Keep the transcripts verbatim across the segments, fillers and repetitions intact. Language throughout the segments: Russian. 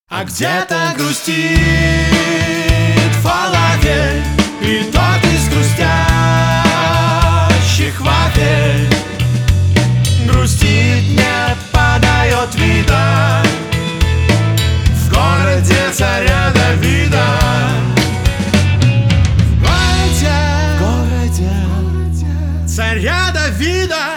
А где-то грустит фалафель, и тот из грустящих вафель грустит, не подает вида в городе царя Давида. В городе, в городе царя Давида.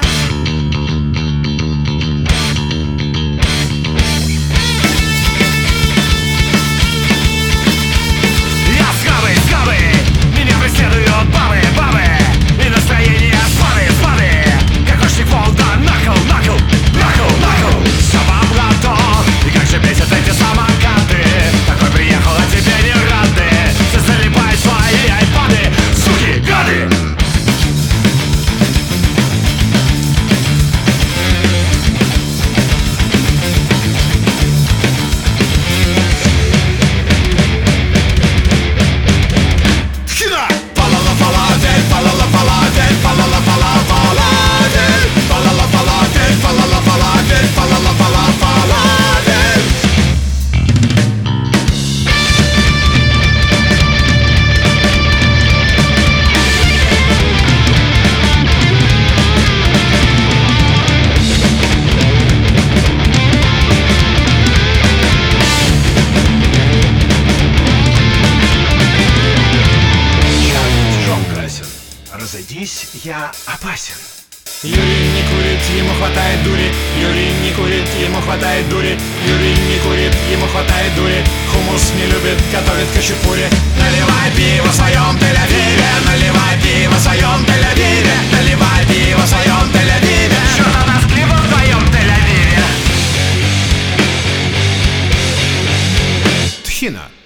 Разойдись, я опасен. Юрий не курит, ему хватает дури. Юрий не курит, ему хватает дури. Юрий не курит, ему хватает дури. Хумус не любит, готовит хачапури. Наливай пиво в своем Тель-Авиве, наливай пиво в своем Тель-Авиве, наливай пиво в своем Тель-Авиве. Что на нас пиво в твоем Тель-Авиве? Тхина.